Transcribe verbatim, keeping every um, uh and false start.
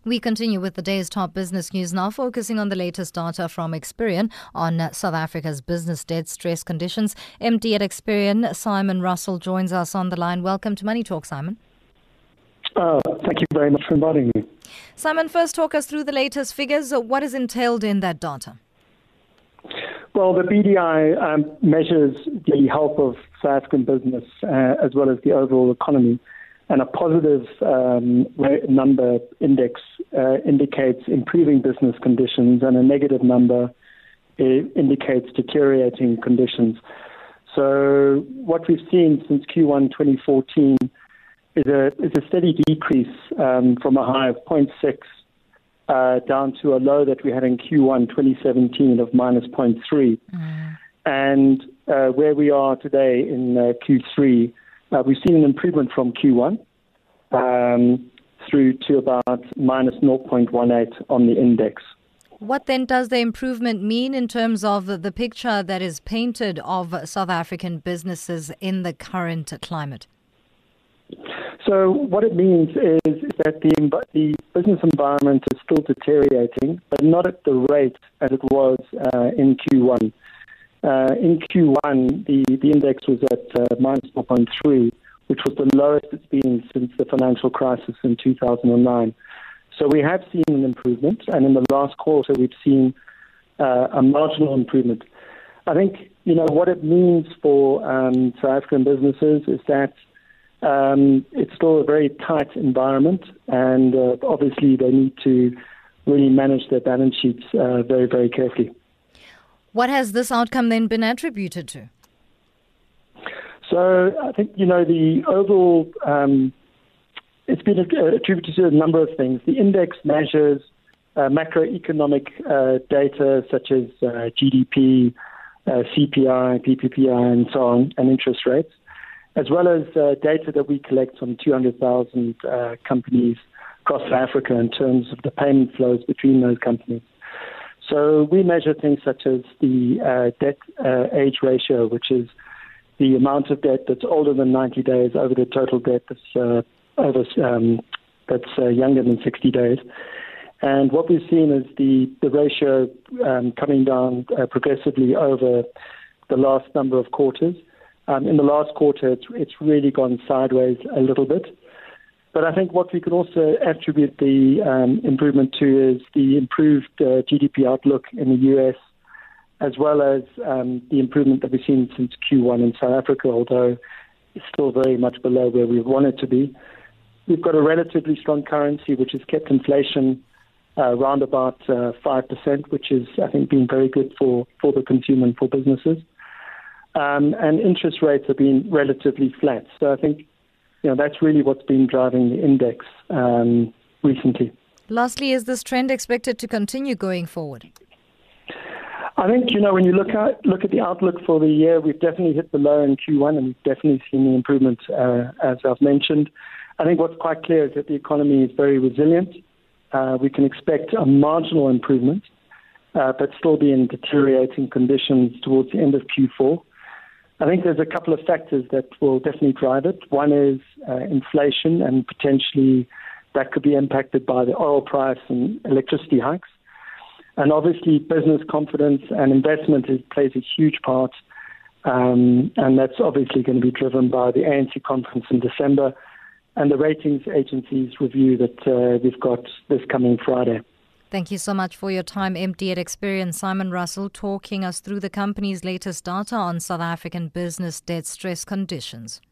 We continue with the day's top business news now, focusing on the latest data from Experian on uh, South Africa's business debt stress conditions. M D at Experian, Simon Russell, joins us on the line. Welcome to Money Talk, Simon. Uh, thank you very much for inviting me. Simon, first talk us through the latest figures. What is entailed in that data? Well, the B D I um, measures the health of South African business uh, as well as the overall economy. And a positive um, number index uh, indicates improving business conditions, and a negative number uh, indicates deteriorating conditions. So what we've seen since Q one twenty fourteen is a, is a steady decrease um, from a high of zero point six uh, down to a low that we had in Q one twenty seventeen of minus zero point three. Mm. And uh, where we are today in uh, Q three, Uh, we've seen an improvement from Q one um, through to about minus zero point one eight on the index. What then does the improvement mean in terms of the picture that is painted of South African businesses in the current climate? So what it means is, is that the, the business environment is still deteriorating, but not at the rate as it was uh, in Q one. Uh, in Q one, the, the index was at uh, minus zero point three, which was the lowest it's been since the financial crisis in two thousand nine. So we have seen an improvement, and in the last quarter, we've seen uh, a marginal improvement. I think, you know, what it means for um, South African businesses is that um, it's still a very tight environment, and uh, obviously they need to really manage their balance sheets uh, very, very carefully. What has this outcome then been attributed to? So I think, you know, the overall, um, it's been attributed to a number of things. The index measures uh, macroeconomic uh, data such as uh, G D P, uh, C P I, P P P I, and so on, and interest rates, as well as uh, data that we collect from two hundred thousand uh, companies across Africa in terms of the payment flows between those companies. So we measure things such as the uh, debt uh, age ratio, which is the amount of debt that's older than ninety days over the total debt that's uh, over um, that's uh, younger than sixty days. And what we've seen is the the ratio um, coming down uh, progressively over the last number of quarters. Um, in the last quarter, it's, it's really gone sideways a little bit. But I think what we can also attribute the um, improvement to is the improved uh, G D P outlook in the U S, as well as um, the improvement that we've seen since Q one in South Africa, although it's still very much below where we want it to be. We've got a relatively strong currency, which has kept inflation uh, around about uh, five percent, which is, I think, been very good for, for the consumer and for businesses. Um, and interest rates have been relatively flat. So I think You know, that's really what's been driving the index um, recently. Lastly, is this trend expected to continue going forward? I think, you know, when you look at look at the outlook for the year, we've definitely hit the low in Q one, and we've definitely seen the improvement, uh, as I've mentioned. I think what's quite clear is that the economy is very resilient. Uh, we can expect a marginal improvement, uh, but still be in deteriorating conditions towards the end of Q four. I think there's a couple of factors that will definitely drive it. One is uh, inflation, and potentially that could be impacted by the oil price and electricity hikes. And obviously business confidence and investment is, plays a huge part, um, and that's obviously going to be driven by the A N C conference in December and the ratings agencies review that uh, we've got this coming Friday. Thank you so much for your time, M D at Experian, Simon Russell, talking us through the company's latest data on South African business debt stress conditions.